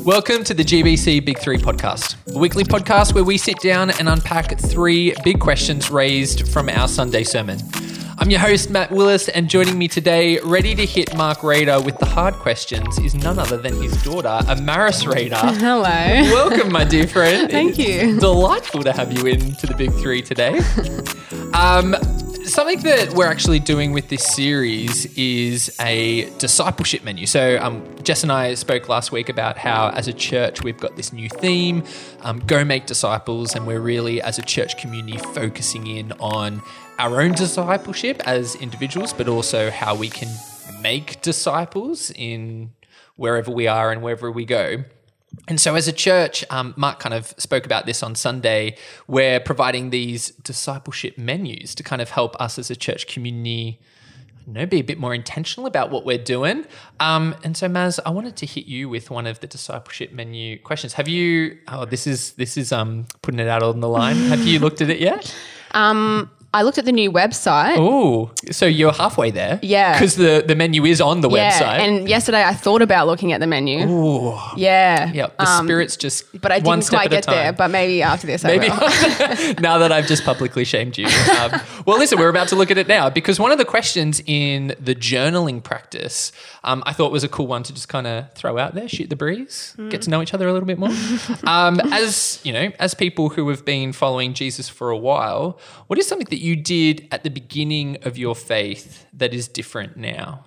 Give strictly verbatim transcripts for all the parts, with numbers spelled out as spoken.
Welcome to the G B C Big Three podcast, a weekly podcast where we sit down and unpack three big questions raised from our Sunday sermon. I'm your host, Matt Willis, and joining me today, ready to hit Mark Rader with the hard questions, is none other than his daughter, Amaris Rader. Hello. Welcome, my dear friend. Thank you. It's delightful to have you into the Big Three today. Um, something that we're actually doing with this series is a discipleship menu. So um, Jess and I spoke last week about how as a church we've got this new theme, um, Go Make Disciples, and we're really as a church community focusing in on our own discipleship as individuals, but also how we can make disciples in wherever we are and wherever we go. And so as a church, um, Mark kind of spoke about this on Sunday, we're providing these discipleship menus to kind of help us as a church community, I don't know, be a bit more intentional about what we're doing. Um, and so Maz, I wanted to hit you with one of the discipleship menu questions. Have you, oh, this is, this is um, putting it out on the line. Have you looked at it yet? Um, I looked at the new website. Oh, so you're halfway there. Yeah. Because the, the menu is on the yeah, website. and yesterday I thought about looking at the menu. Ooh. Yeah. Yeah, the Um, spirit's just But I one didn't step quite at a get time. there, but maybe after this Maybe I will. now that I've just publicly shamed you. Um, well, listen, we're about to look at it now because one of the questions in the journaling practice um, I thought was a cool one to just kind of throw out there, shoot the breeze, mm. get to know each other a little bit more. um, as, you know, as people who have been following Jesus for a while, what is something that you did at the beginning of your faith that is different now?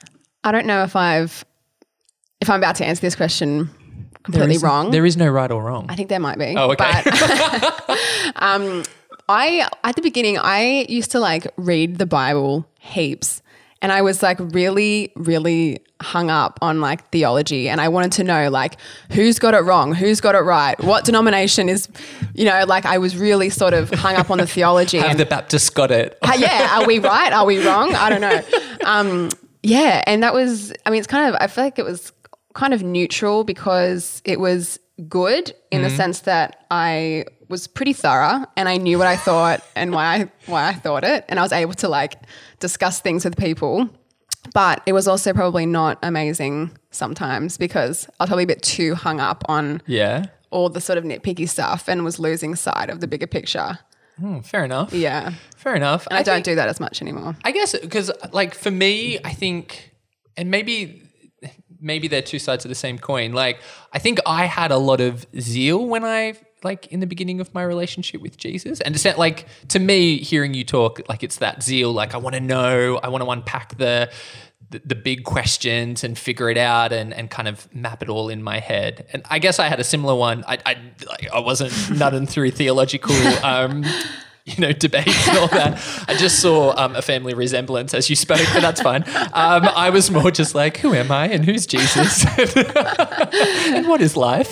I don't know if I've, if I'm about to answer this question completely There is, wrong. There is no right or wrong. I think there might be. Oh, okay. But, um, I, at the beginning, I used to like read the Bible heaps. And I was like really, really hung up on like theology, and I wanted to know like who's got it wrong, who's got it right, what denomination is, you know, like I was really sort of hung up on the theology. Have and, the Baptists got it? uh, yeah, are we right? Are we wrong? I don't know. Um, yeah, and that was, I mean, it's kind of, I feel like it was kind of neutral because it was good in Mm-hmm. the sense that I was pretty thorough and I knew what I thought and why I, why I thought it, and I was able to like discuss things with people. But it was also probably not amazing sometimes because I was probably a bit too hung up on Yeah. all the sort of nitpicky stuff and was losing sight of the bigger picture. Hmm, fair enough. Yeah. Fair enough. And I, don't think- do that as much anymore. I guess because like for me, I think, and maybe maybe they're two sides of the same coin. Like I think I had a lot of zeal when I like in the beginning of my relationship with Jesus, and it's not like to me hearing you talk, like it's that zeal. Like I want to know, I want to unpack the, the the big questions and figure it out and and kind of map it all in my head. And I guess I had a similar one. I I, like, I wasn't nutting through theological. Um, you know, debates and all that. I just saw um, a family resemblance as you spoke, but that's fine. Um, I was more just like, who am I and who's Jesus? And what is life?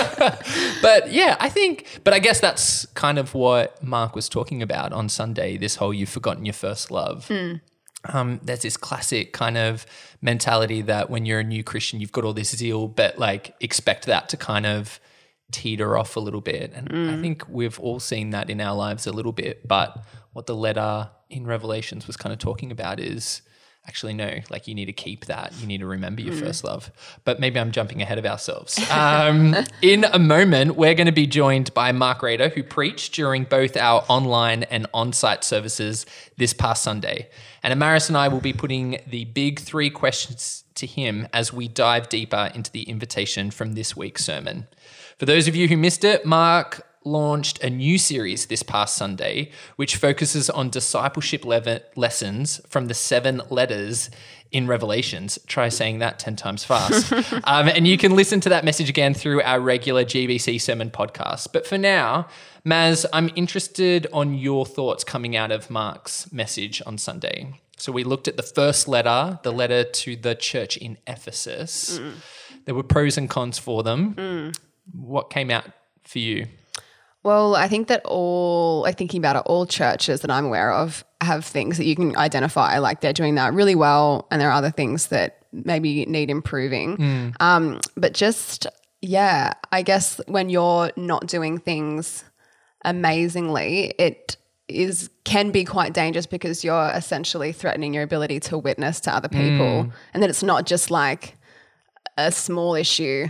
But yeah, I think, but I guess that's kind of what Mark was talking about on Sunday, this whole you've forgotten your first love. Mm. Um, there's this classic kind of mentality that when you're a new Christian, you've got all this zeal, but like expect that to kind of teeter off a little bit. And mm. I think we've all seen that in our lives a little bit. But what the letter in Revelations was kind of talking about is actually, no, like you need to keep that. You need to remember your mm. first love. But maybe I'm jumping ahead of ourselves. Um, in a moment, we're going to be joined by Mark Rader, who preached during both our online and on-site services this past Sunday. And Amaris and I will be putting the big three questions to him as we dive deeper into the invitation from this week's sermon. For those of you who missed it, Mark launched a new series this past Sunday, which focuses on discipleship le- lessons from the seven letters in Revelations. Try saying that ten times fast. um, and you can listen to that message again through our regular G B C Sermon podcast. But for now, Maz, I'm interested on your thoughts coming out of Mark's message on Sunday. So we looked at the first letter, the letter to the church in Ephesus. Mm. There were pros and cons for them. Mm. What came out for you? Well, I think that all, like thinking about it, all churches that I'm aware of have things that you can identify, like they're doing that really well, and there are other things that maybe need improving. Mm. Um, but just, yeah, I guess when you're not doing things amazingly, it is can be quite dangerous because you're essentially threatening your ability to witness to other people, mm. and that it's not just like a small issue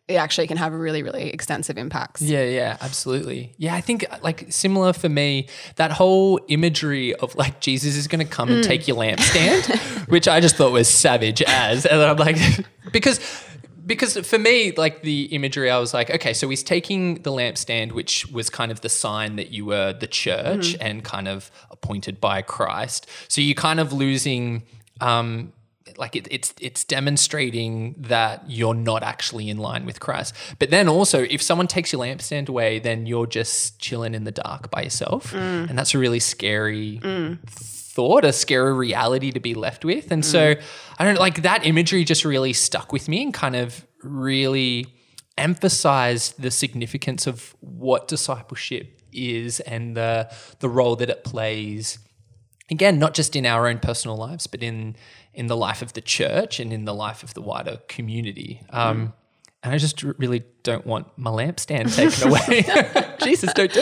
it actually can have really, really extensive impacts. Yeah, yeah, absolutely. Yeah, I think like similar for me, that whole imagery of like Jesus is going to come and take your lampstand, which I just thought was savage as. And then I'm like, because because for me, like the imagery, I was like, okay, so he's taking the lampstand, which was kind of the sign that you were the church mm-hmm. and kind of appointed by Christ. So you're kind of losing um like it, it's it's demonstrating that you're not actually in line with Christ. But then also, if someone takes your lampstand away, then you're just chilling in the dark by yourself. Mm. And that's a really scary mm. thought, a scary reality to be left with. And mm. so I don't like that imagery just really stuck with me and kind of really emphasized the significance of what discipleship is and the the role that it plays. Again, not just in our own personal lives, but in in the life of the church and in the life of the wider community. Um, mm. And I just r- really don't want my lampstand taken away. Jesus, don't do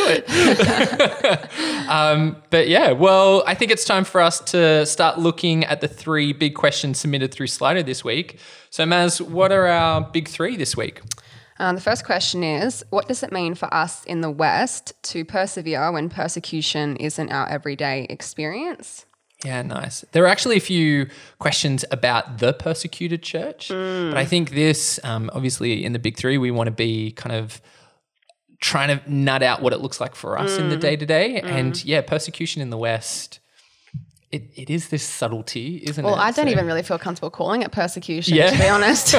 it. um, but yeah, well, I think it's time for us to start looking at the three big questions submitted through Slido this week. So Maz, what are our big three this week? Um, the first question is, what does it mean for us in the West to persevere when persecution isn't our everyday experience? Yeah, nice. There are actually a few questions about the persecuted church, mm. but I think this, um, obviously in the big three, we want to be kind of trying to nut out what it looks like for us mm. in the day-to-day. Mm. And yeah, persecution in the West, it, it is this subtlety, isn't well, it? Well, I don't so, even really feel comfortable calling it persecution, yeah. to be honest.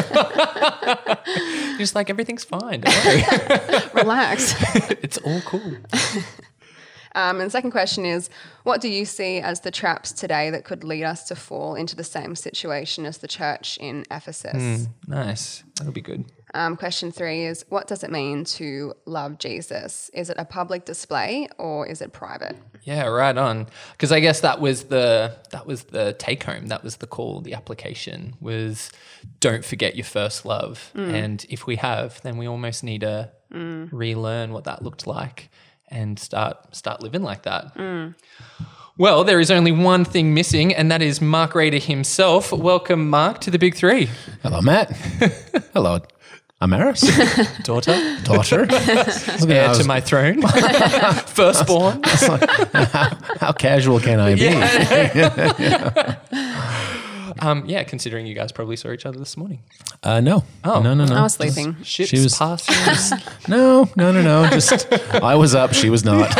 You're just like, everything's fine, don't worry. Relax. It's all cool. Um, and the second question is, what do you see as the traps today that could lead us to fall into the same situation as the church in Ephesus? Mm, nice. That'll be good. Um, question three is, what does it mean to love Jesus? Is it a public display or is it private? Yeah, right on. Because I guess that was the that was the take home. That was the call. The application was, don't forget your first love. Mm. And if we have, then we almost need to mm. relearn what that looked like and start start living like that. Mm. Well, there is only one thing missing, and that is Mark Rader himself. Welcome, Mark, to the Big Three. Hello, Matt. Hello, Amaris. Daughter. Daughter. Heir was... to my throne. Firstborn. Like, how, how casual can I be? Yeah. yeah. Um, yeah, considering you guys probably saw each other this morning. Uh, no. Oh. No, no, no. I was sleeping. Just ships she was passing. no, no, no, no. Just I was up, she was not.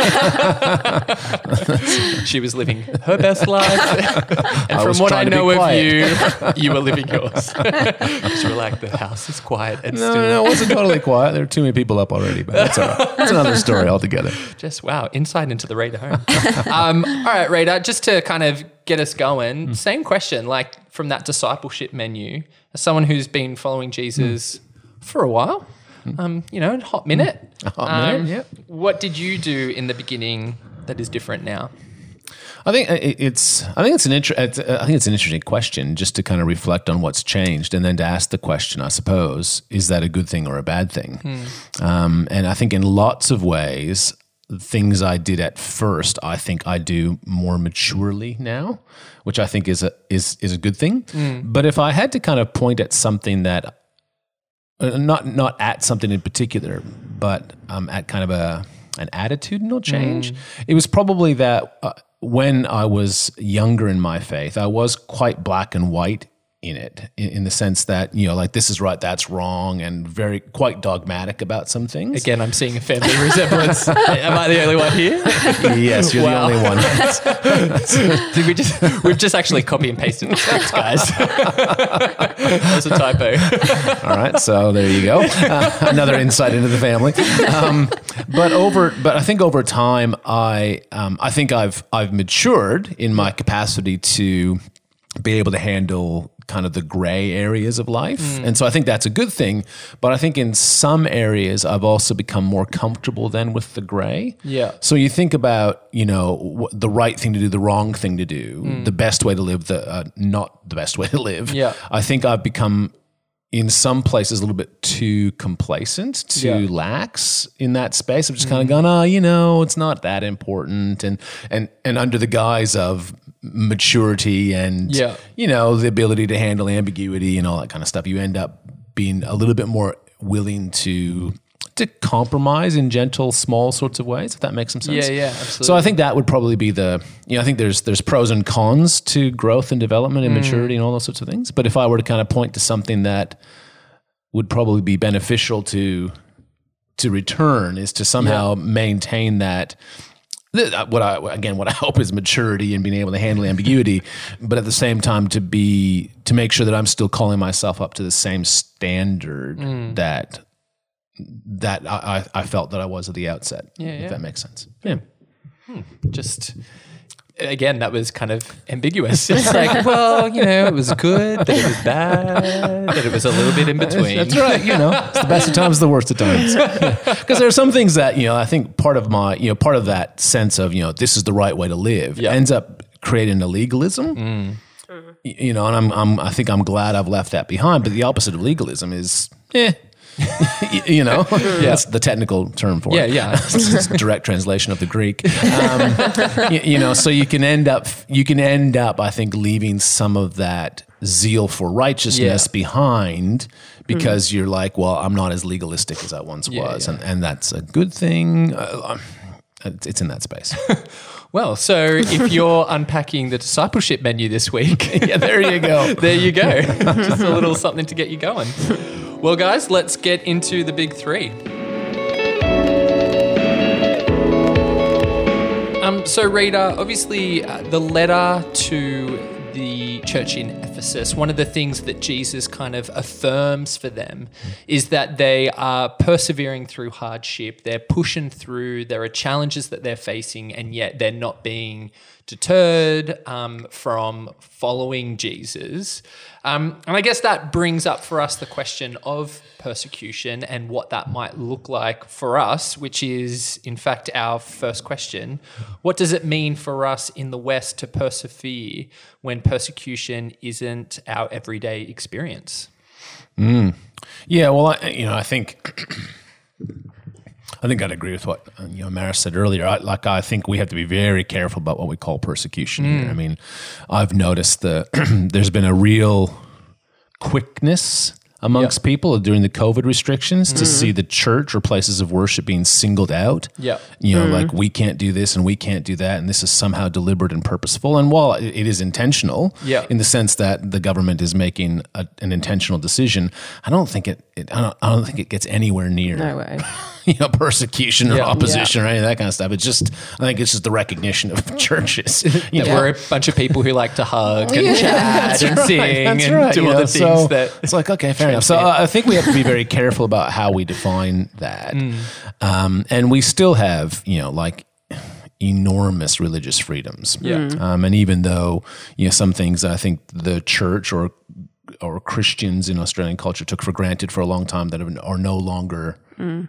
She was living her best life. And I from what I know of you, you were living yours. Just were like, the house is quiet and no, still. No, no, it wasn't totally quiet. There were too many people up already, but that's all right. That's another story altogether. Just, wow, insight into the Raider home. um, all right, Raider, just to kind of get us going, mm. same question, like from that discipleship menu, as someone who's been following Jesus mm. for a while, mm. um, you know, a hot minute. A hot um, minute, yeah. What did you do in the beginning that is different now? I think it's. I think it's an. Inter- it's, I think it's an interesting question, just to kind of reflect on what's changed, and then to ask the question, I suppose, is that a good thing or a bad thing? Hmm. Um, and I think in lots of ways, things I did at first, I think I do more maturely now, which I think is a is is a good thing. Mm. But if I had to kind of point at something that, uh, not not at something in particular, but um, at kind of a an attitudinal change, mm. it was probably that uh, when I was younger in my faith, I was quite black and white in it, in, in the sense that, you know, like this is right, that's wrong, and very quite dogmatic about some things. Again, I'm seeing a family resemblance. Am I the only one here? Yes, you're wow. the only one. Did we just, we've just actually copy and pasted the scripts, guys. That was a typo. All right, so there you go. Uh, another insight into the family. Um, but over, but I think over time, I, um, I think I've I've matured in my capacity to be able to handle kind of the gray areas of life. Mm. And so I think that's a good thing. But I think in some areas, I've also become more comfortable then with the gray. Yeah. So you think about, you know, the right thing to do, the wrong thing to do, mm. the best way to live, the uh, not the best way to live. Yeah. I think I've become, in some places, a little bit too complacent, too yeah. lax in that space. I've just mm. kind of gone, oh, you know, it's not that important. And and and under the guise of maturity and, yeah. you know, the ability to handle ambiguity and all that kind of stuff, you end up being a little bit more willing to to compromise in gentle, small sorts of ways, if that makes some sense. Yeah, yeah, absolutely. So I think that would probably be the, you know, I think there's there's pros and cons to growth and development and maturity and all those sorts of things. But if I were to kind of point to something that would probably be beneficial to to return, is to somehow yeah. maintain that. What I again, what I hope is maturity and being able to handle ambiguity, but at the same time to be to make sure that I'm still calling myself up to the same standard mm. that that I, I felt that I was at the outset. Yeah, if yeah. that makes sense. Yeah. Hmm. Just again, that was kind of ambiguous. It's like, well, you know, it was good, that it was bad, that it was a little bit in between. That's right. You know, it's the best of times, the worst of times. Because there are some things that, you know, I think part of my, you know, part of that sense of, you know, this is the right way to live yeah. ends up creating a legalism. Mm. You know, and I'm, I'm, I think I'm glad I've left that behind. But the opposite of legalism is, eh. you know, yeah. that's the technical term for yeah, it. Yeah, yeah. It's a direct translation of the Greek. Um, you, you know, so you can end up, you can end up, I think, leaving some of that zeal for righteousness yeah. behind because mm. you're like, well, I'm not as legalistic as I once yeah, was, yeah. and and that's a good thing. Uh, it's in that space. Well, so if you're unpacking the discipleship menu this week, yeah, there you go. There you go. Just a little something to get you going. Well, guys, let's get into the big three. Um, so, Rita, obviously, uh, the letter to the church in Ephesus, one of the things that Jesus kind of affirms for them is that they are persevering through hardship. They're pushing through. There are challenges that they're facing, and yet they're not being deterred um, from following Jesus. Um, and I guess that brings up for us the question of persecution and what that might look like for us, which is, in fact, our first question. What does it mean for us in the West to persevere when persecution isn't our everyday experience? Mm. Yeah, well, I, you know, I think... I think I'd agree with what you know Maris said earlier. I, like I think we have to be very careful about what we call persecution mm. here. I mean, I've noticed that there's been a real quickness amongst yep. people during the COVID restrictions mm-hmm. to see the church or places of worship being singled out. Yeah, you know, mm. like we can't do this and we can't do that, and this is somehow deliberate and purposeful. And while it, it is intentional, yeah. in the sense that the government is making a, an intentional decision, I don't think it. it I, don't, I don't think it gets anywhere near. No way. You know, persecution or yeah. opposition yeah. or any of that kind of stuff. It's just, I think it's just the recognition of churches. You know? We're a bunch of people who like to hug and yeah, chat and right, sing and right, do all the things so that... It's like, okay, fair enough. So uh, I think we have to be very careful about how we define that. Mm. Um, and we still have, you know, like enormous religious freedoms. Yeah. Um, and even though, you know, some things I think the church or or Christians in Australian culture took for granted for a long time that are no longer... Mm.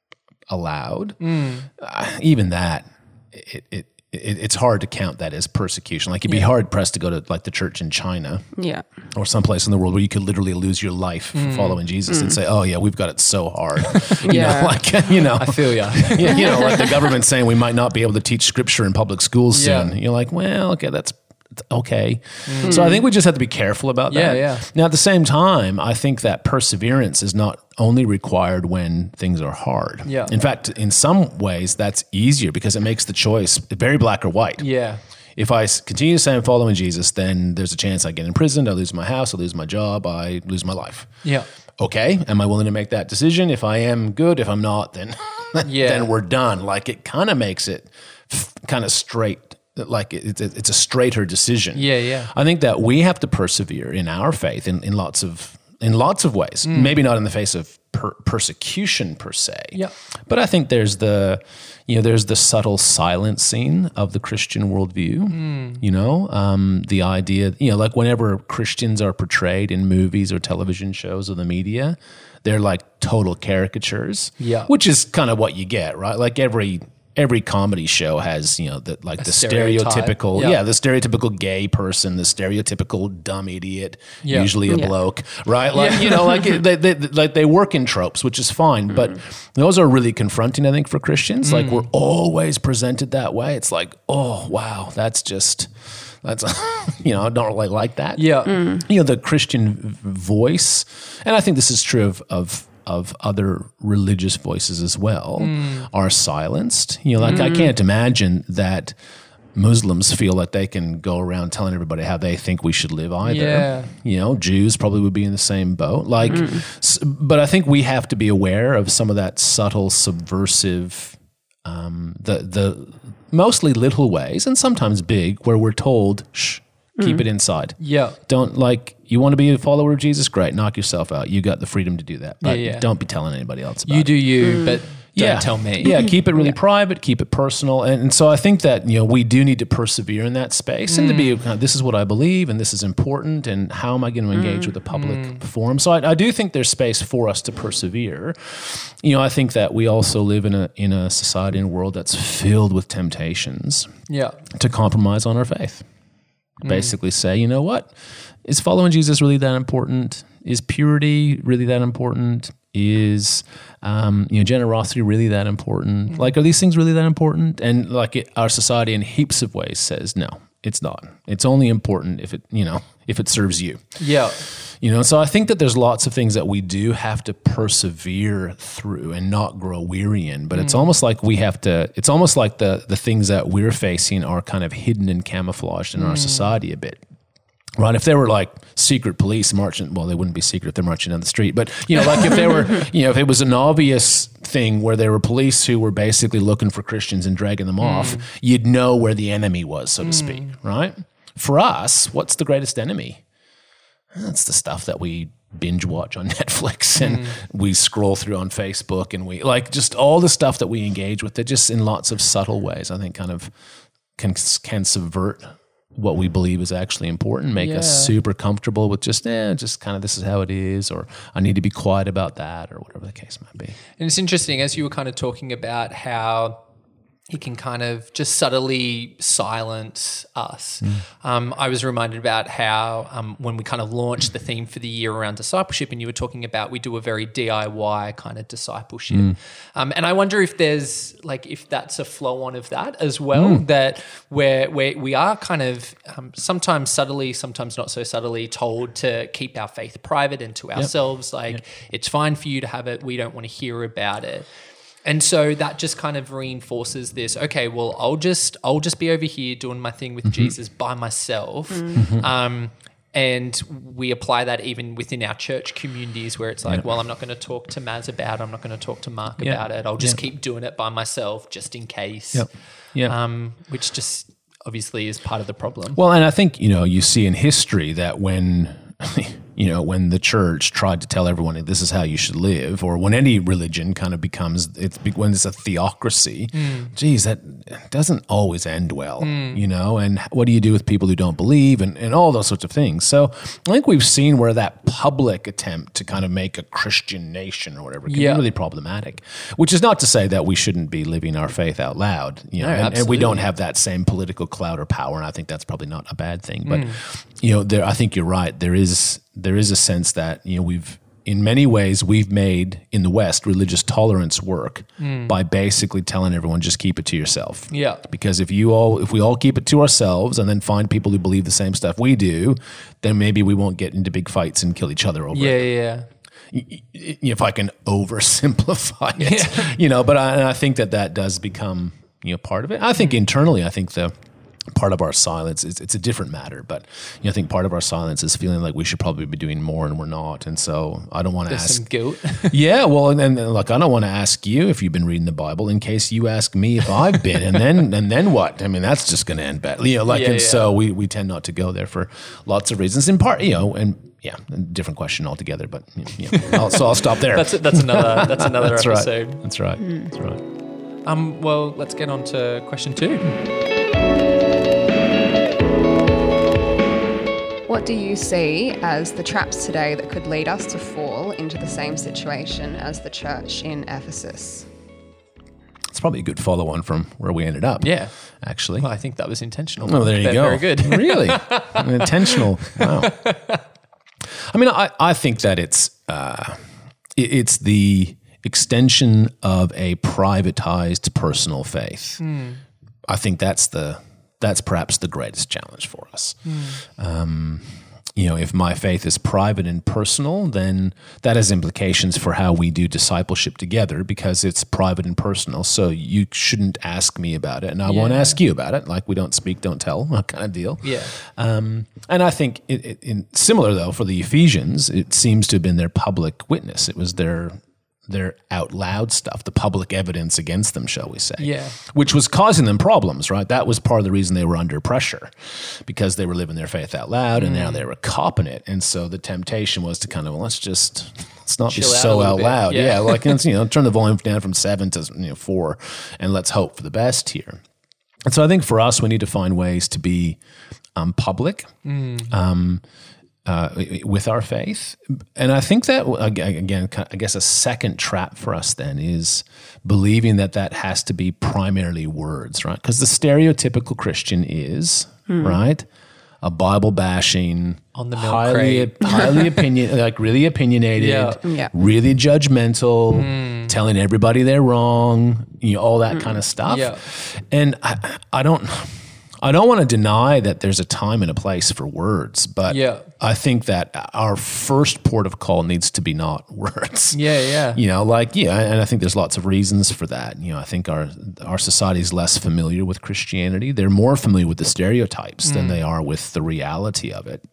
allowed. Mm. Uh, even that, it, it, it it's hard to count that as persecution. Like you'd be yeah. hard pressed to go to like the church in China, yeah, or someplace in the world where you could literally lose your life mm. for following Jesus mm. and say, "Oh yeah, we've got it so hard." you yeah. know, like you know, I feel ya. you, you know, like the government saying we might not be able to teach scripture in public schools soon. Yeah. You're like, well, okay, that's. Okay. Mm. So I think we just have to be careful about that. Yeah, yeah. Now, at the same time, I think that perseverance is not only required when things are hard. Yeah. In fact, in some ways, that's easier because it makes the choice very black or white. Yeah. If I continue to say I'm following Jesus, then there's a chance I get imprisoned, I lose my house, I lose my job, I lose my life. Yeah. Okay. Am I willing to make that decision? If I am, good. If I'm not, then, yeah. then we're done. Like it kind of makes it f- kind of straight. Like it's a, it's a straighter decision. Yeah, yeah. I think that we have to persevere in our faith in, in lots of in lots of ways. Mm. Maybe not in the face of per- persecution per se. Yeah. But I think there's the you know there's the subtle silencing of the Christian worldview. Mm. You know, um, the idea you know like whenever Christians are portrayed in movies or television shows or the media, they're like total caricatures. Yeah. Which is kind of what you get, right? Like every. Every comedy show has, you know, the, like a the stereotype. stereotypical, yeah. yeah, the stereotypical gay person, the stereotypical dumb idiot, yeah. usually a yeah. bloke, right? Like, yeah. you know, like they, they, like they work in tropes, which is fine, mm. but those are really confronting, I think, for Christians. Mm. Like we're always presented that way. It's like, oh, wow, that's just... That's, you know, I don't really like that. Yeah. Mm. You know, the Christian voice, and I think this is true of, of of other religious voices as well mm. are silenced. You know, like mm. I can't imagine that Muslims feel like they can go around telling everybody how they think we should live either. Yeah. You know, Jews probably would be in the same boat. Like, mm. s- but I think we have to be aware of some of that subtle, subversive, um, the the mostly little ways and sometimes big, where we're told, shh, keep mm. it inside. Yeah. Don't like, you want to be a follower of Jesus? Great, knock yourself out. You got the freedom to do that. But yeah, yeah. don't be telling anybody else about you it. do you, mm. but don't yeah. tell me. Yeah, keep it really yeah. private, keep it personal. And, and so I think that, you know, we do need to persevere in that space mm. and to be, uh, this is what I believe and this is important and how am I going to engage mm. with the public mm. forum? So I, I do think there's space for us to persevere. You know, I think that we also live in a in a society and world that's filled with temptations yeah. to compromise on our faith. Mm. Basically say, you know what? Is following Jesus really that important? Is purity really that important? Is um, you know generosity really that important? Mm. Like, are these things really that important? And like it, our society in heaps of ways says, no, it's not. It's only important if it you know if it serves you. Yeah. You know, so I think that there's lots of things that we do have to persevere through and not grow weary in. But mm. it's almost like we have to. It's almost like the the things that we're facing are kind of hidden and camouflaged in mm. our society a bit. Right, if there were like secret police marching, well, they wouldn't be secret if they're marching down the street. But you know, like if there were, you know, if it was an obvious thing where there were police who were basically looking for Christians and dragging them mm. off, you'd know where the enemy was, so to mm. speak. Right? For us, what's the greatest enemy? That's the stuff that we binge watch on Netflix and mm. we scroll through on Facebook, and we like just all the stuff that we engage with. That just in lots of subtle ways, I think, kind of can can subvert what we believe is actually important, make yeah. us super comfortable with just, eh, just kind of this is how it is, or I need to be quiet about that, or whatever the case might be. And it's interesting, as you were kind of talking about how he can kind of just subtly silence us. Mm. Um, I was reminded about how um, when we kind of launched the theme for the year around discipleship, and you were talking about we do a very D I Y kind of discipleship. Mm. Um, and I wonder if there's like, if that's a flow on of that as well, mm. that where, where we are kind of um, sometimes subtly, sometimes not so subtly told to keep our faith private and to ourselves. Yep. Like yep. it's fine for you to have it. We don't want to hear about it. And so that just kind of reinforces this, okay, well, I'll just I'll just be over here doing my thing with mm-hmm. Jesus by myself. Mm-hmm. Um, and we apply that even within our church communities where it's like, yeah. well, I'm not going to talk to Maz about it. I'm not going to talk to Mark yeah. about it. I'll just yeah. keep doing it by myself just in case. Yep. Yeah. Um, which just obviously is part of the problem. Well, and I think, you know, you see in history that when... you know, when the church tried to tell everyone this is how you should live, or when any religion kind of becomes, it's when it's a theocracy, mm. geez, that doesn't always end well, mm. you know, and what do you do with people who don't believe and, and all those sorts of things. So I think we've seen where that public attempt to kind of make a Christian nation or whatever can yeah. be really problematic, which is not to say that we shouldn't be living our faith out loud, you know, no, and, and we don't have that same political clout or power, and I think that's probably not a bad thing. But, mm. you know, there, I think you're right, there is there is a sense that, you know, we've, in many ways, we've made, in the West, religious tolerance work mm. by basically telling everyone, just keep it to yourself. Yeah. Because if you all, if we all keep it to ourselves and then find people who believe the same stuff we do, then maybe we won't get into big fights and kill each other over yeah, it. Yeah, yeah. If I can oversimplify it, yeah. you know, but I, I think that that does become, you know, part of it. I think mm. internally, I think the part of our silence is, it's a different matter, but you know, I think part of our silence is feeling like we should probably be doing more and we're not. And so I don't want to ask. Some guilt. yeah. Well, and, and look, I don't want to ask you if you've been reading the Bible in case you ask me if I've been, and then, and then what? I mean, that's just going to end badly. You know, like, yeah, and yeah. so we, we tend not to go there for lots of reasons, in part, you know, and yeah, a different question altogether, but you know, I'll, so I'll stop there. that's, that's another, that's another that's episode. Right. That's right. Mm. That's right. Um, well, let's get on to question two. What do you see as the traps today that could lead us to fall into the same situation as the church in Ephesus? It's probably a good follow-on from where we ended up. Yeah. Actually. Well, I think that was intentional. Oh, there you They're go. Very good. Really? Intentional. Wow. I mean, I, I think that it's uh, it, it's the extension of a privatized personal faith. Mm. I think that's the... that's perhaps the greatest challenge for us. Mm. Um, you know, if my faith is private and personal, then that has implications for how we do discipleship together because it's private and personal. So you shouldn't ask me about it, and I Yeah. won't ask you about it. Like we don't speak, don't tell kind of deal. Yeah. Um, and I think it, it, in similar though for the Ephesians, it seems to have been their public witness. It was their their out loud stuff, the public evidence against them, shall we say. Yeah. Which was causing them problems, right? That was part of the reason they were under pressure because they were living their faith out loud and now they were copping it. And so the temptation was to kind of, well, let's just, let's not Chill be out so a little out bit. loud. Yeah. Yeah. Like, let's, you know, turn the volume down from seven to, you know, four and let's hope for the best here. And so I think for us, we need to find ways to be um, public, um, Uh, with our faith. And I think that, again, I guess a second trap for us then is believing that that has to be primarily words, right? Because the stereotypical Christian is, right, a Bible bashing, On the milk highly, crate. highly opinion, like really opinionated, Yeah. Yeah. really judgmental, telling everybody they're wrong, you know, all that kind of stuff. Yeah. And I, I don't... I don't want to deny that there's a time and a place for words, but Yeah. I think that our first port of call needs to be not words. Yeah, yeah. You know, like, yeah, and I think there's lots of reasons for that. You know, I think our our society is less familiar with Christianity. They're more familiar with the stereotypes than they are with the reality of it.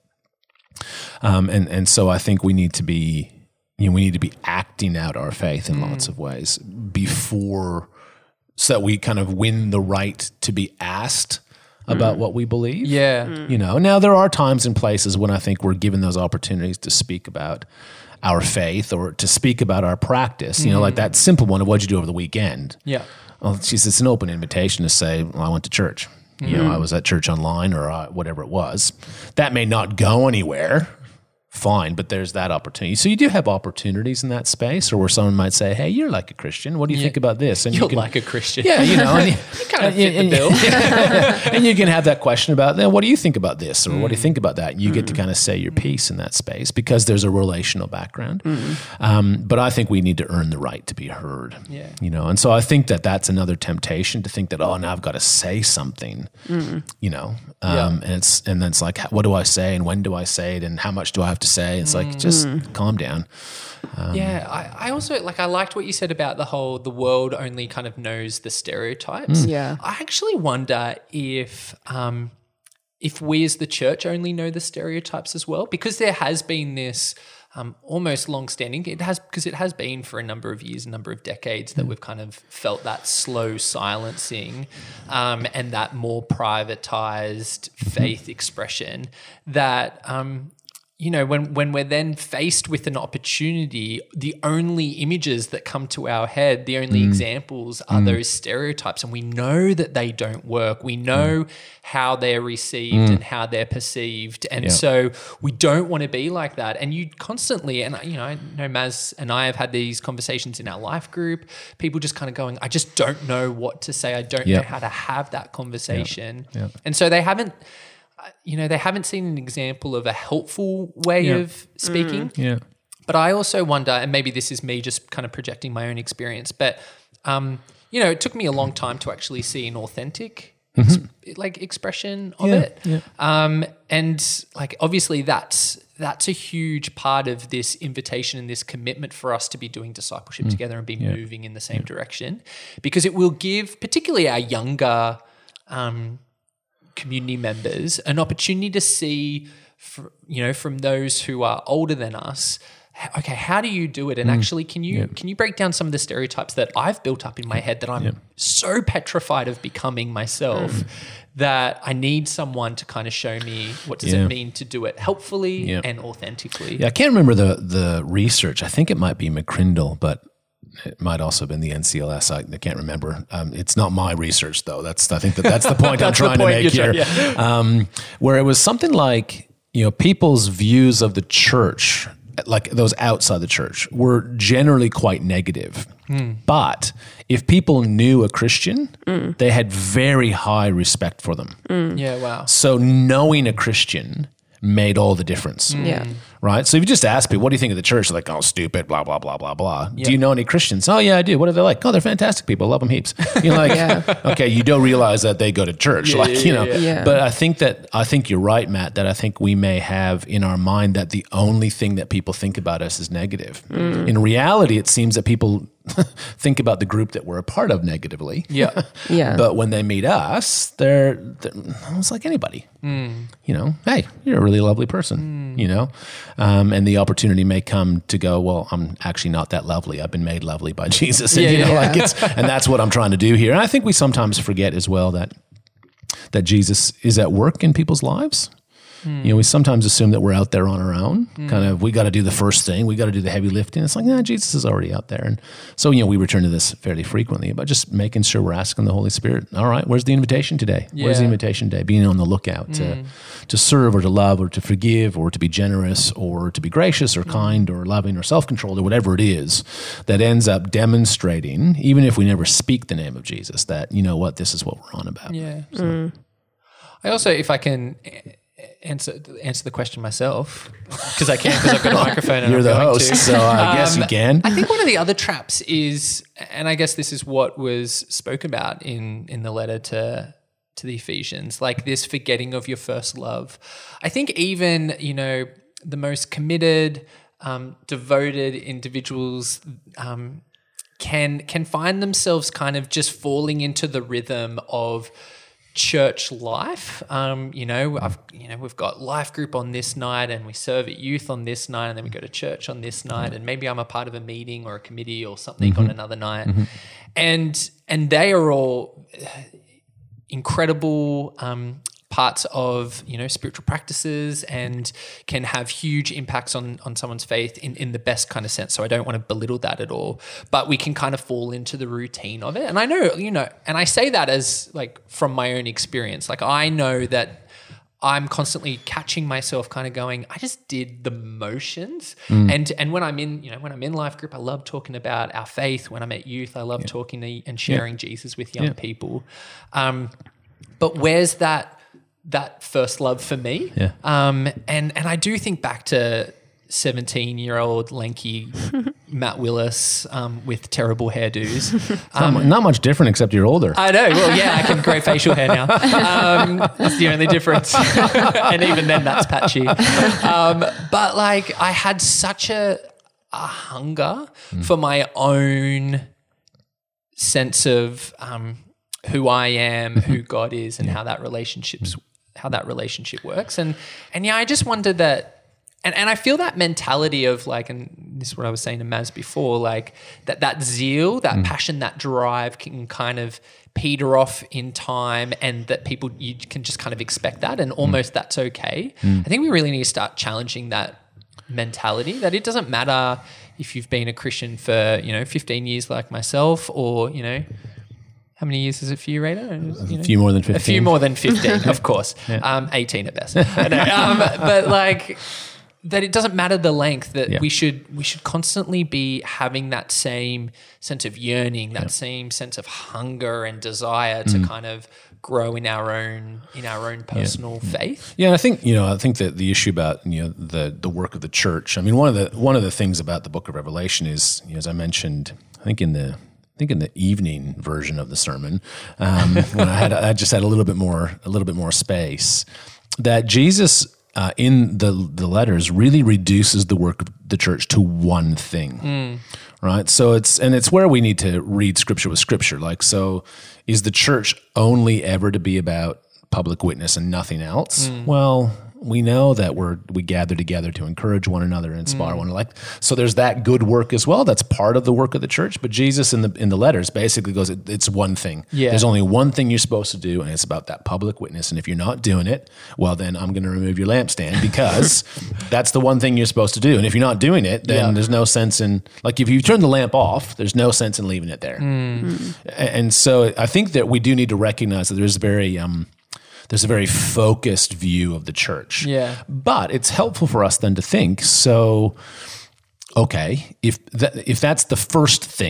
Um, and, and so I think we need to be, you know, we need to be acting out our faith in lots of ways before, so that we kind of win the right to be asked about what we believe. Yeah. You know, now there are times and places when I think we're given those opportunities to speak about our faith or to speak about our practice. You know, like that simple one of what'd you do over the weekend? Yeah. Well, geez, it's an open invitation to say, well, I went to church. You know, I was at church online or uh, whatever it was. That may not go anywhere. Fine, but there's that opportunity. So you do have opportunities in that space, or where someone might say, "Hey, you're like a Christian. What do you Yeah. think about this?" And You're you can, like a Christian. yeah, you know, and you, You kind of and- fit and- the bill. and you can have that question about, then what do you think about this, or what do you think about that? And you get to kind of say your piece in that space because there's a relational background. Um, but I think we need to earn the right to be heard. Yeah. You know, and so I think that that's another temptation to think that, oh, now I've got to say something. You know, um, Yeah. and it's and then it's like, what do I say, and when do I say it, and how much do I have to say? It's like, just calm down. Yeah, I, I also like I liked what you said about the whole the world only kind of knows the stereotypes. Yeah. I actually wonder if um if we as the church only know the stereotypes as well, because there has been this um, almost long-standing. It has because it has been for a number of years, a number of decades that we've kind of felt that slow silencing um, and that more privatized faith expression that. Um, You know, when, when we're then faced with an opportunity, the only images that come to our head, the only examples are those stereotypes. And we know that they don't work. We know how they're received and how they're perceived. And Yeah. so we don't want to be like that. And you constantly, and you know, I know Maz and I have had these conversations in our life group, people just kind of going, I just don't know what to say. I don't Yeah. know how to have that conversation. Yeah. And so they haven't, you know, they haven't seen an example of a helpful way Yeah. of speaking. Yeah. But I also wonder, and maybe this is me just kind of projecting my own experience, but, um, you know, it took me a long time to actually see an authentic ex- like expression of Yeah, it. yeah. Um, and like, obviously that's, that's a huge part of this invitation and this commitment for us to be doing discipleship together and be moving in the same direction, because it will give particularly our younger, um, community members an opportunity to see, fr- you know, from those who are older than us, h- okay, how do you do it? And actually, can you can you break down some of the stereotypes that I've built up in my head that I'm so petrified of becoming myself that I need someone to kind of show me what does Yeah. it mean to do it helpfully Yeah. and authentically. Yeah, I can't remember the the research. I think it might be McCrindle, but it might also have been the N C L S. I, I can't remember. Um, it's not my research, though. That's I think that that's the point I'm That's the trying point to make you're here. trying- Um, where it was something like, you know, people's views of the church, like those outside the church, were generally quite negative. But if people knew a Christian, they had very high respect for them. Yeah, wow. So knowing a Christian made all the difference. Yeah. right? So if you just ask people, what do you think of the church? They're like, oh, stupid, blah, blah, blah, blah, blah. Yeah. Do you know any Christians? Oh, yeah, I do. What are they like? Oh, they're fantastic people. Love them heaps. You're like, yeah. okay, you don't realize that they go to church. Yeah, like, yeah, you know, yeah. Yeah. But I think that, I think you're right, Matt, that I think we may have in our mind that the only thing that people think about us is negative. Mm. In reality, it seems that people think about the group that we're a part of negatively. Yeah. Yeah. But when they meet us, they're, they're it's like anybody. Mm. You know, hey, you're a really lovely person, mm. you know? Um, and the opportunity may come to go, well, I'm actually not that lovely. I've been made lovely by Jesus. And, yeah, you know, yeah. like it's, and that's what I'm trying to do here. And I think we sometimes forget as well that that Jesus is at work in people's lives. Mm. You know, we sometimes assume that we're out there on our own. Mm. Kind of, we got to do the first thing. We got to do the heavy lifting. It's like, nah, Jesus is already out there. And so, you know, we return to this fairly frequently, but just making sure we're asking the Holy Spirit, all right, where's the invitation today? Yeah. Where's the invitation today? Being on the lookout mm. to, to serve or to love or to forgive or to be generous or to be gracious or mm. kind or loving or self-controlled or whatever it is that ends up demonstrating, even if we never speak the name of Jesus, that, you know what, this is what we're on about. Yeah. So. Mm. I also, if I can answer answer the question myself, because I can, because I've got a microphone and You're I'm the going host, to. so I guess Um, you can. I think one of the other traps is, and I guess this is what was spoken about in in the letter to to the Ephesians, like this forgetting of your first love. I think even, you know, the most committed, um, devoted individuals um, can can find themselves kind of just falling into the rhythm of church life. Um, you know, I've you know we've got life group on this night, and we serve at youth on this night, and then we go to church on this night, and maybe I'm a part of a meeting or a committee or something mm-hmm. on another night, mm-hmm. and and they are all incredible um, parts of, you know, spiritual practices and can have huge impacts on on someone's faith in, in the best kind of sense. So I don't want to belittle that at all, but we can kind of fall into the routine of it. And I know, you know, and I say that as like from my own experience, like I know that I'm constantly catching myself kind of going, I just did the motions. Mm. And and when I'm in, you know, when I'm in life group, I love talking about our faith. When I'm at youth, I love yeah. talking to, and sharing yeah. Jesus with young yeah. people. Um, but where's that that first love for me? Yeah. Um, and and I do think back to seventeen-year-old lanky Matt Willis um, with terrible hairdos. Um, not, not much different except you're older. I know. Well, yeah, I can grow facial hair now. Um, that's the only difference. And even then, that's patchy. Um, but like, I had such a, a hunger mm. for my own sense of um, who I am, who God is, and yeah. how that relationships how that relationship works. And and yeah, I just wondered that. And and I feel that mentality of like, and this is what I was saying to Maz before, like that that zeal, that mm. passion, that drive can kind of peter off in time, and that people, you can just kind of expect that, and almost mm. that's okay. Mm. I think we really need to start challenging that mentality, that it doesn't matter if you've been a Christian for, you know, fifteen years like myself, or, you know, how many years is it for you, Rita? You know, a few more than fifteen. A few more than fifteen, of course. Yeah. Um, eighteen at best. I know. Um, but like, that it doesn't matter the length, that yeah. we should we should constantly be having that same sense of yearning, that yeah. same sense of hunger and desire to mm. kind of grow in our own in our own personal yeah. faith. Yeah, and I think, you know, I think that the issue about, you know, the the work of the church. I mean, one of the one of the things about the Book of Revelation is, you know, as I mentioned, I think in the I think in the evening version of the sermon, um, when I had I just had a little bit more a little bit more space, that Jesus Uh, in the the letters really reduces the work of the church to one thing, mm. right? So it's and it's where we need to read Scripture with Scripture. Like, so is the church only ever to be about public witness and nothing else? Mm. Well, we know that we're we gather together to encourage one another and inspire mm. one another. Like, so there's that good work as well. That's part of the work of the church. But Jesus in the in the letters basically goes, it, it's one thing. Yeah. There's only one thing you're supposed to do, and it's about that public witness. And if you're not doing it, well, then I'm going to remove your lampstand, because that's the one thing you're supposed to do. And if you're not doing it, then yeah. there's no sense in, like, if you turn the lamp off, there's no sense in leaving it there. Mm. And so I think that we do need to recognize that there's very um, there's a very focused view of the church. Yeah. But it's helpful for us then to think, so, okay, if that, if that's the first thing,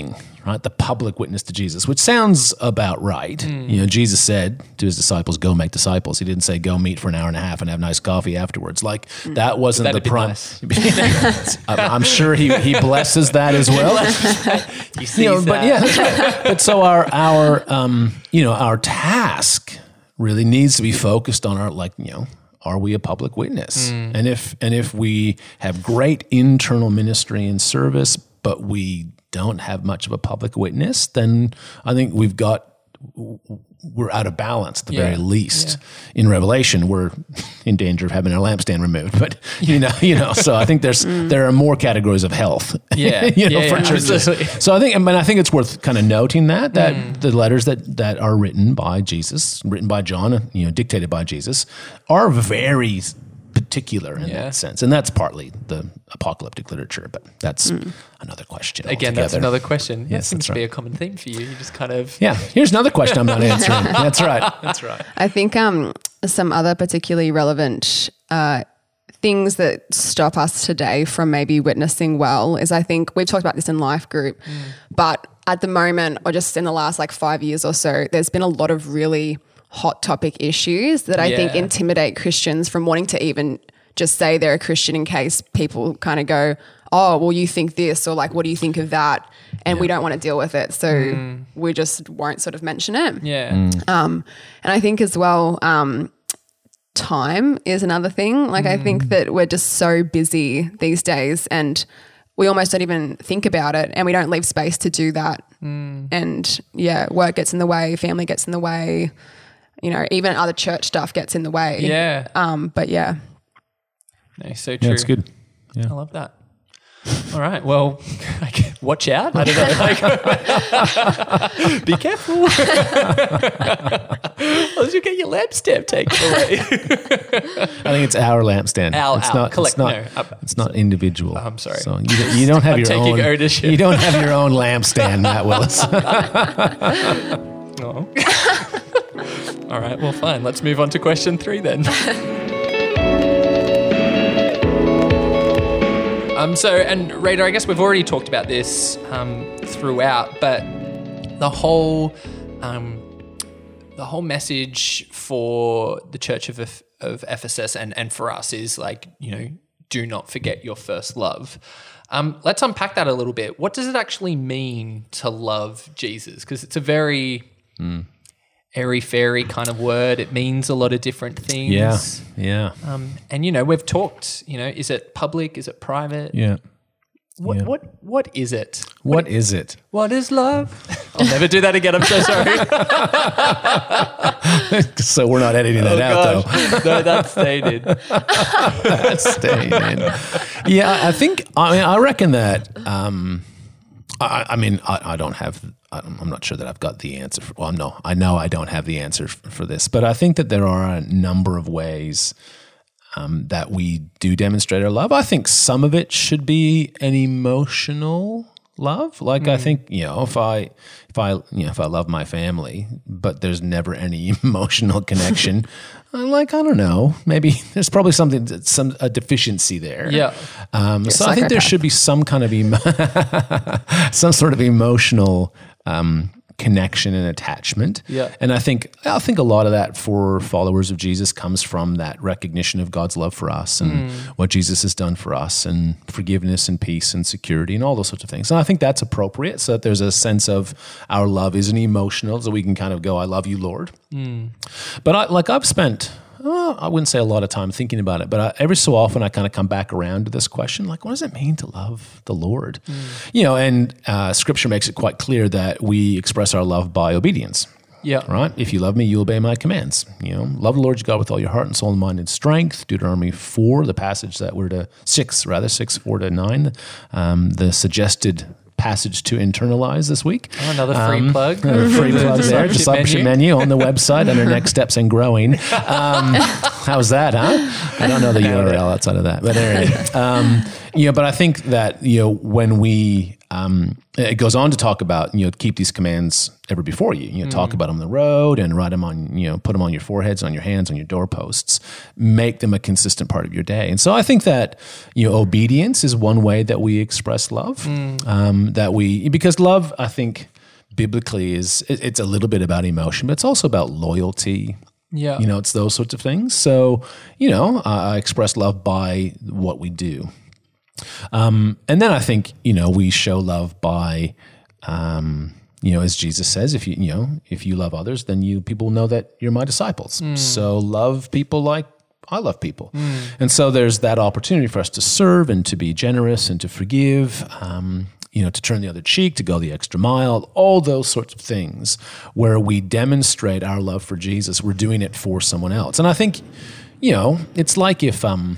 right? The public witness to Jesus, which sounds about right. Mm. You know, Jesus said to his disciples, "Go make disciples." He didn't say, "Go meet for an hour and a half and have nice coffee afterwards." Like mm. that wasn't That'd the prime. Nice. I'm sure he he blesses that as well. He sees you know, that. But yeah, that's right. But so our our um you know our task really needs to be focused on our, like, you know, are we a public witness? Mm. And if and if we have great internal ministry and service, but we don't have much of a public witness, then I think we've got we're out of balance at the yeah. very least. Yeah. In Revelation, we're in danger of having our lampstand removed. But you know, you know, so I think there's mm. there are more categories of health. Yeah, you know, yeah, for yeah, churches. absolutely. So I think, I mean, I think it's worth kind of noting that that mm. the letters that that are written by Jesus, written by John, you know, dictated by Jesus, are very particular in yeah. that sense, and that's partly the apocalyptic literature, but that's mm. another question again altogether. That's another question. Yeah, yes, it seems to right. be a common theme for you. You just kind of yeah here's another question I'm not answering. That's right that's right I think um some other particularly relevant uh things that stop us today from maybe witnessing well is, I think we've talked about this in Life Group, mm. but at the moment, or just in the last like five years or so, there's been a lot of really hot topic issues that I yeah. think intimidate Christians from wanting to even just say they're a Christian, in case people kind of go, oh, well, you think this, or like, what do you think of that? And yeah. we don't want to deal with it. So mm. we just won't sort of mention it. Yeah. Mm. Um, and I think as well, um, time is another thing. Like mm. I think that we're just so busy these days, and we almost don't even think about it, and we don't leave space to do that. Mm. And yeah, work gets in the way, family gets in the way, you know, even other church stuff gets in the way. Yeah. Um, but yeah. No, so true. Yeah, it's good. Yeah. I love that. All right. Well, watch out. I don't know. Like, be careful. Else you'll get your lampstand taken away. I think it's our lampstand. Our, it's our. Not, Collect, it's not, no, uh, it's not individual. I'm sorry. So you, don't- you don't have I'm your taking own ownership. You don't have your own lampstand, Matt Willis. Oh. All right. Well, fine. Let's move on to question three then. Um, so, and Rita, I guess we've already talked about this um, throughout, but the whole, um, the whole message for the Church of of Ephesus and and for us is like, you know, do not forget your first love. Um, let's unpack that a little bit. What does it actually mean to love Jesus? Because it's a very mm. airy-fairy kind of word. It means a lot of different things. Yeah, yeah. Um, and, you know, we've talked, you know, is it public? Is it private? Yeah. What yeah. what What is it? What is it? What is love? I'll never do that again. I'm so sorry. So we're not editing that oh, out, gosh. though. No, that's stayed in. That's staying in. Yeah, I think, I mean, I reckon that, um, I, I mean, I, I don't have, I'm not sure that I've got the answer. For, well, no, I know I don't have the answer for, for this, but I think that there are a number of ways um, that we do demonstrate our love. I think some of it should be an emotional love. Like, mm. I think, you know, if I, if I, you know, if I love my family, but there's never any emotional connection, I'm like, I don't know, maybe there's probably something, some a deficiency there. Yeah. Um, so I think there should be some kind of, emo- some sort of emotional um, connection and attachment. Yeah. And I think, I think a lot of that for followers of Jesus comes from that recognition of God's love for us and mm. what Jesus has done for us, and forgiveness and peace and security and all those sorts of things. And I think that's appropriate, so that there's a sense of our love isn't emotional, so we can kind of go, I love you, Lord. Mm. But I, like I've spent, oh, I wouldn't say a lot of time thinking about it, but I, every so often I kind of come back around to this question, like, what does it mean to love the Lord? Mm. You know, and uh, Scripture makes it quite clear that we express our love by obedience. Yeah. Right? If you love me, you obey my commands. You know, love the Lord your God with all your heart and soul and mind and strength. Deuteronomy four, the passage that we're to, six, rather, six, four to nine, um, the suggested passage to internalize this week. Oh, another free um, plug. Free plug there. Discipleship menu. menu on the website under Next Steps and Growing. Um, how's that, huh? I don't know the U R L outside of that, but anyway. Um, you know, but I think that, you know, when we um, it goes on to talk about, you know, keep these commands ever before you, you know, talk about them on the road and write them on, you know, put them on your foreheads, on your hands, on your doorposts, make them a consistent part of your day. And so I think that, you know, obedience is one way that we express love, mm. um, that we, because love, I think biblically is, it, it's a little bit about emotion, but it's also about loyalty. Yeah. You know, it's those sorts of things. So, you know, I express love by what we do. Um, and then I think, you know, we show love by, um, you know, as Jesus says, if you, you know, if you love others, then you people know that you're my disciples. Mm. So love people like I love people. Mm. And so there's that opportunity for us to serve and to be generous and to forgive, um, you know, to turn the other cheek, to go the extra mile, all those sorts of things where we demonstrate our love for Jesus. We're doing it for someone else. And I think, you know, it's like if, um,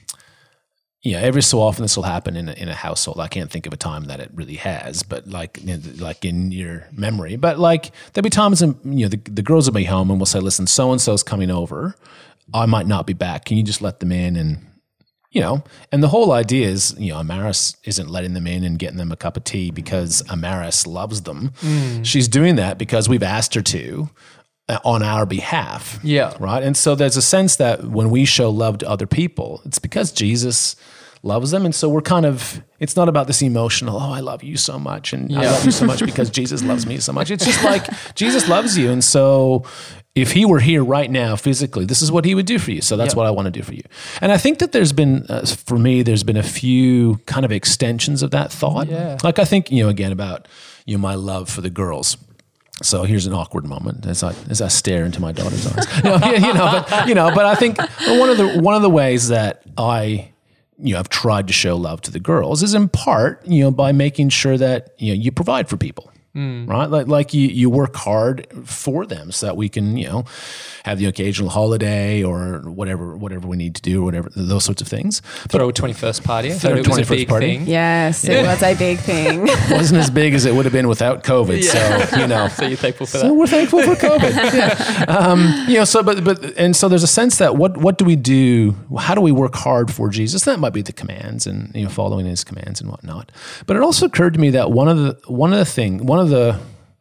yeah, every so often this will happen in a, in a household. I can't think of a time that it really has, but like like in your memory. But like there'll be times, in, you know, the, the girls will be home and we'll say, listen, so-and-so's coming over. I might not be back. Can you just let them in? And, you know, and the whole idea is, you know, Amaris isn't letting them in and getting them a cup of tea because Amaris loves them. Mm. She's doing that because we've asked her to on our behalf. Yeah. Right. And so there's a sense that when we show love to other people, it's because Jesus loves them. And so we're kind of, it's not about this emotional, oh, I love you so much. And yeah. I love you so much because Jesus loves me so much. It's just like Jesus loves you. And so if he were here right now physically, this is what he would do for you. So that's yep. what I want to do for you. And I think that there's been, uh, for me, there's been a few kind of extensions of that thought. Yeah. Like I think, you know, again about, you know, my love for the girls. So here's an awkward moment as I as I stare into my daughter's eyes. No, you know, but you know, but I think one of the one of the ways that I, you know, I've tried to show love to the girls is in part, you know, by making sure that, you know, you provide for people. Mm. Right? Like, like you, you work hard for them so that we can, you know, have the occasional holiday or whatever, whatever we need to do or whatever, those sorts of things. Throw a twenty-first party. I Throw thought it was a big party. thing. Yes, it was a big thing. Wasn't as big as it would have been without COVID. Yeah. So, you know. So you're thankful for so that. We're thankful for COVID. Yeah. Um, you know, so, but, but, and so there's a sense that what, what do we do? How do we work hard for Jesus? That might be the commands and, you know, following his commands and whatnot. But it also occurred to me that one of the, one of the thing, one of the,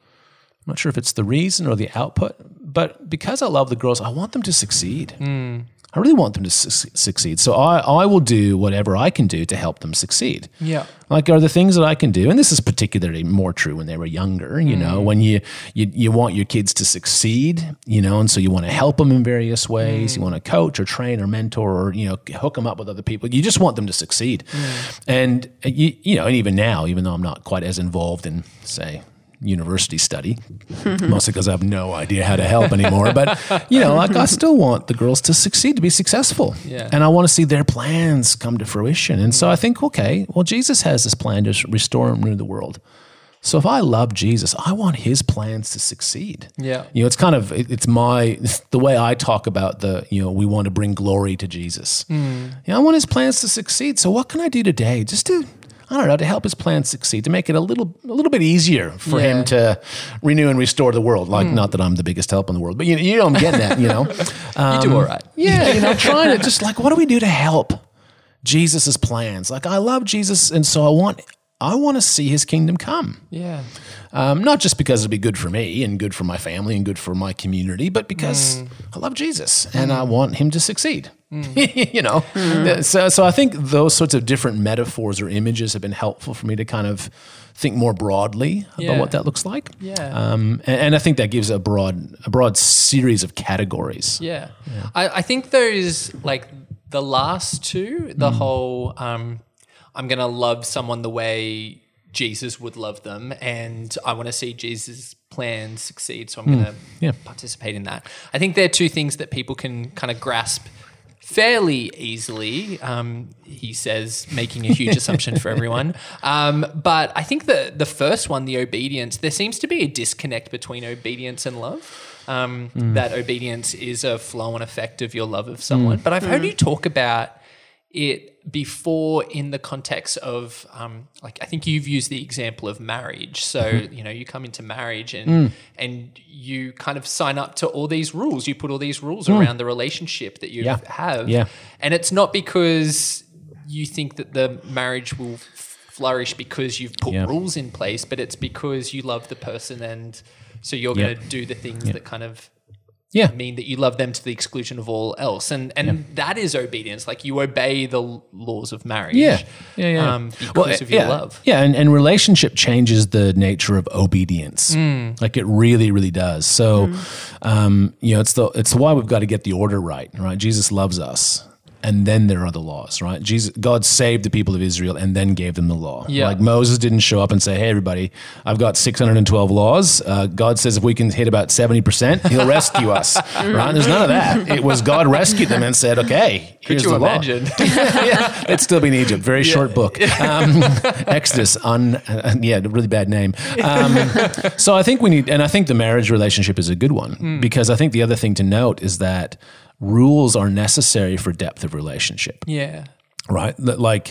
I'm not sure if it's the reason or the output, but because I love the girls, I want them to succeed. Mm. I really want them to su- succeed. So I, I will do whatever I can do to help them succeed. Yeah. Like are the things that I can do, and this is particularly more true when they were younger, you mm. know, when you, you you want your kids to succeed, you know, and so you want to help them in various ways. Mm. You want to coach or train or mentor or, you know, hook them up with other people. You just want them to succeed. Mm. And, you, you know, and even now, even though I'm not quite as involved in, say, university study, mostly because I have no idea how to help anymore. But, you know, like I still want the girls to succeed, to be successful. Yeah. And I want to see their plans come to fruition. And so I think, okay, well, Jesus has this plan to restore and renew the world. So if I love Jesus, I want his plans to succeed. Yeah. You know, it's kind of, it, it's my, it's the way I talk about the, you know, we want to bring glory to Jesus. Mm. You know, I want his plans to succeed. So what can I do today just to, I don't know, to help his plan succeed, to make it a little a little bit easier for yeah. him to renew and restore the world. Like, mm. not that I'm the biggest help in the world, but you, you know, I'm getting that, you know. Um, you do all right. Yeah, you know, trying to just like, what do we do to help Jesus's plans? Like, I love Jesus, and so I want I want to see his kingdom come. Yeah. Um, not just because it'll be good for me and good for my family and good for my community, but because mm. I love Jesus and I want him to succeed. Mm. you know, mm. so so I think those sorts of different metaphors or images have been helpful for me to kind of think more broadly about yeah. what that looks like. Yeah, um, and, and I think that gives a broad a broad series of categories. Yeah, yeah. I, I think there is like the last two, the mm. whole um, I'm going to love someone the way Jesus would love them, and I want to see Jesus' plan succeed, so I'm mm. going to yeah. participate in that. I think they're two things that people can kind of grasp fairly easily, um, he says, making a huge assumption for everyone. Um, but I think the the first one, the obedience, there seems to be a disconnect between obedience and love. Um, mm. That obedience is a flow and effect of your love of someone. Mm. But I've heard mm. you talk about it before in the context of, um, like, I think you've used the example of marriage. So, mm-hmm. you know, you come into marriage and mm. and you kind of sign up to all these rules. You put all these rules mm. around the relationship that you yeah. have. Yeah. And it's not because you think that the marriage will f- flourish because you've put Yeah. rules in place, but it's because you love the person, and so you're Yeah. going to do the things that kind of Yeah. mean that you love them to the exclusion of all else. And and that is obedience. Like you obey the l- laws of marriage. Yeah. Yeah, yeah. Um, because Well, of your yeah. love. Yeah, and, and relationship changes the nature of obedience. Mm. Like it really, really does. So, um, you know, it's the it's why we've got to get the order right, right? Jesus loves us. And then there are the laws, right? Jesus, God saved the people of Israel and then gave them the law. Yeah. Like Moses didn't show up and say, "Hey, everybody, I've got six hundred twelve laws." Uh, God says if we can hit about seventy percent, He'll rescue us. Right? There's none of that. It was God rescued them and said, "Okay, here's Could you the law." imagine? Yeah, it'd still be in Egypt. Very short book. Um, Exodus, un, uh, yeah, really bad name. Um, so I think we need, and I think the marriage relationship is a good one Mm. because I think the other thing to note is that rules are necessary for depth of relationship, Yeah. right? That, Like,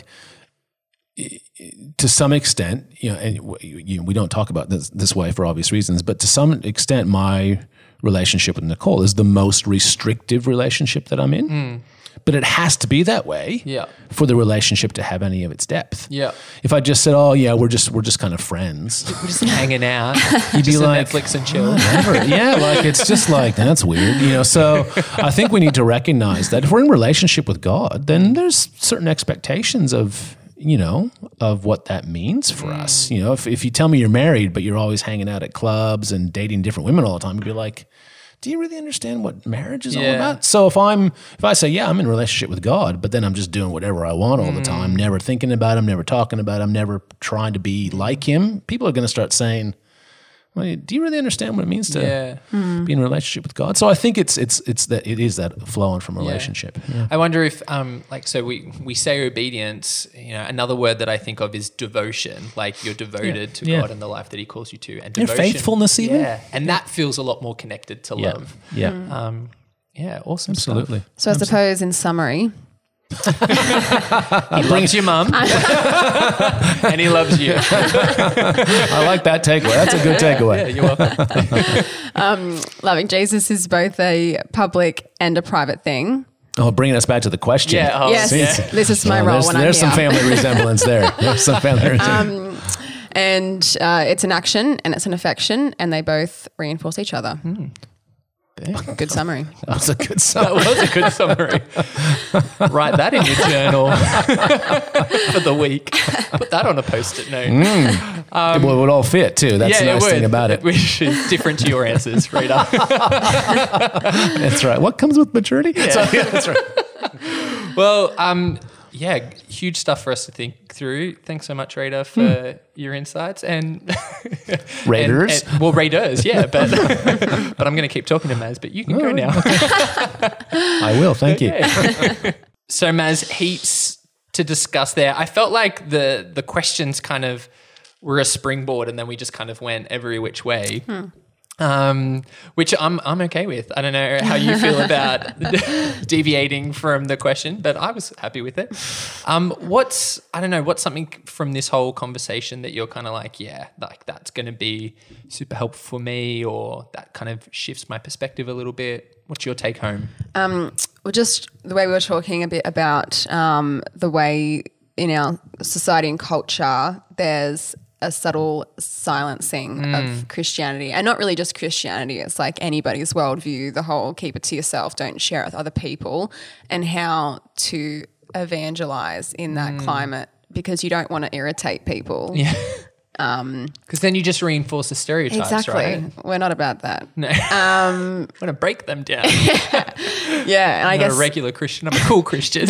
i- to some extent, you know, and w- you know, we don't talk about this this way for obvious reasons, but to some extent, my relationship with Nicole is the most restrictive relationship that I'm in. But it has to be that way Yeah. for the relationship to have any of its depth. Yeah. If I just said, "Oh yeah, we're just we're just kind of friends," We're just hanging out. you'd be just like, Netflix and chill. Whatever. Yeah, like it's just like that's weird, you know. So I think we need to recognize that if we're in relationship with God, then there's certain expectations of you know of what that means for us. You know, if if you tell me you're married but you're always hanging out at clubs and dating different women all the time, you'd be like, do you really understand what marriage is all Yeah. about? So if I'm, if I say, yeah, I'm in a relationship with God, but then I'm just doing whatever I want all the time, never thinking about him, never talking about him, never trying to be like him, people are going to start saying, well, do you really understand what it means to Yeah. be in a relationship with God? So I think it's it's it's that it is that flowing from a relationship. Yeah. I wonder if, um, like, so we, we say obedience, you know, another word that I think of is devotion. Like you're devoted to Yeah. God and the life that he calls you to. And And devotion. faithfulness even. Yeah. And that feels a lot more connected to Yeah. love. Yeah. Um, yeah, awesome. Absolutely. So I suppose in summary, He loves your mum and he loves you. I like that takeaway. That's a good takeaway. Yeah, you're welcome. loving Jesus is both a public and a private thing. Oh, bringing us back to the question. Yeah. Oh, yes, yeah. this is my Oh, role there's when there's I'm some here. family resemblance there. There's some family resemblance. And uh, it's an action and it's an affection, and they both reinforce each other. Good summary. That was a good That summary. was a good summary. Write that in your journal for the week. Put that on a post-it note. well, it would all fit too. That's the yeah, nice it thing would. about it. Which is different to your answers, Rita. That's right. What comes with maturity? So, yeah, that's right. Well, um, yeah, huge stuff for us to think through. Thanks so much, Rita, for your insights and Raiders? and- and- well, Raiders, yeah, but but I'm going to keep talking to Maz. But you can go now. I will. Thank you. So, Maz, heaps to discuss there. I felt like the the questions kind of were a springboard, and then we just kind of went every which way. Um, which I'm I'm okay with. I don't know how you feel about deviating from the question, but I was happy with it. Um, what's I don't know what's something from this whole conversation that you're kind of like, yeah, like that's going to be super helpful for me, or that kind of shifts my perspective a little bit. What's your take home? Well, just the way we were talking a bit about um, the way in our society and culture, there's a subtle silencing of Christianity, and not really just Christianity. It's like anybody's worldview, the whole keep it to yourself, don't share it with other people, and how to evangelize in that climate because you don't want to irritate people. Yeah. Because then you just reinforce the stereotypes, Exactly. right? We're not about that. No. Um, want to break them down. I'm Yeah, and I not guess a regular Christian. I'm a cool Christian.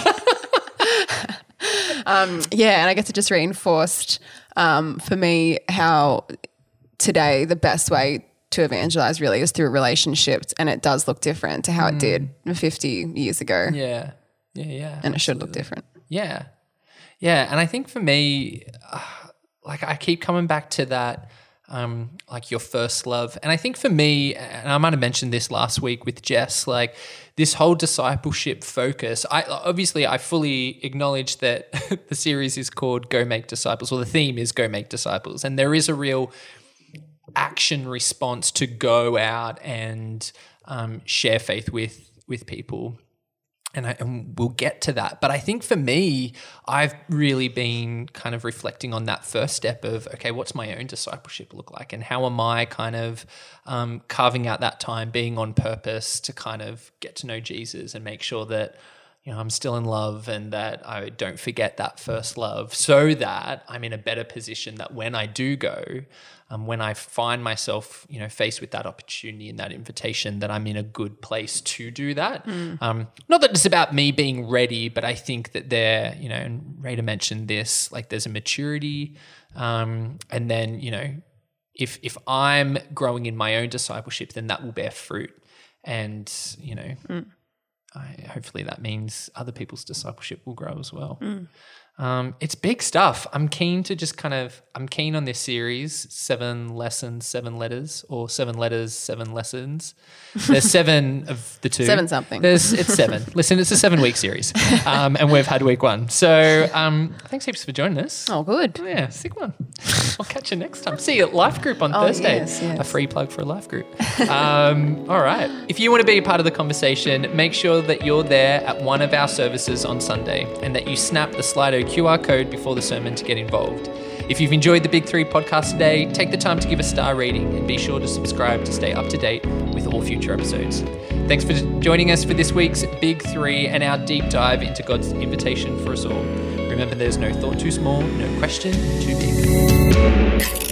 Yeah, and I guess it just reinforced um, for me how today the best way to evangelize really is through relationships, and it does look different to how it did fifty years ago, yeah. Yeah, yeah. and it should look different. Yeah. Yeah. And I think for me, uh, like I keep coming back to that, um, like your first love. And I think for me, and I might have mentioned this last week with Jess, like this whole discipleship focus, I obviously I fully acknowledge that the series is called Go Make Disciples, or the theme is Go Make Disciples. And there is a real action response to go out and um, share faith with, with people. And, I, and we'll get to that. But I think for me, I've really been kind of reflecting on that first step of, okay, what's my own discipleship look like? And how am I kind of um, carving out that time, being on purpose to kind of get to know Jesus and make sure that, you know, I'm still in love and that I don't forget that first love, so that I'm in a better position that when I do go, um, when I find myself, you know, faced with that opportunity and that invitation, that I'm in a good place to do that. Mm. Um, not that it's about me being ready, but I think that there, you know, and Rita mentioned this, like there's a maturity, um, and then, you know, if if I'm growing in my own discipleship, then that will bear fruit, and you know. Mm. I, hopefully that means other people's discipleship will grow as well. Mm. Um, it's big stuff. I'm keen to just kind of, I'm keen on this series, seven lessons, seven letters, or seven letters, seven lessons. There's seven of the two. Seven something. There's, it's seven. Listen, it's a seven week series. Um, and we've had week one. So um, thanks heaps for joining us. Oh, good. Yeah, sick one. I'll catch you next time. See you at Life Group on oh, Thursday. Yes, yes. A free plug for a Life Group. Um, all right. If you want to be a part of the conversation, make sure that you're there at one of our services on Sunday and that you snap the Slido Q R code before the sermon to get involved. If you've enjoyed the Big Three podcast today, take the time to give a star rating and be sure to subscribe to stay up to date with all future episodes. Thanks for joining us for this week's Big Three and our deep dive into God's invitation for us all. Remember, there's no thought too small, no question too big.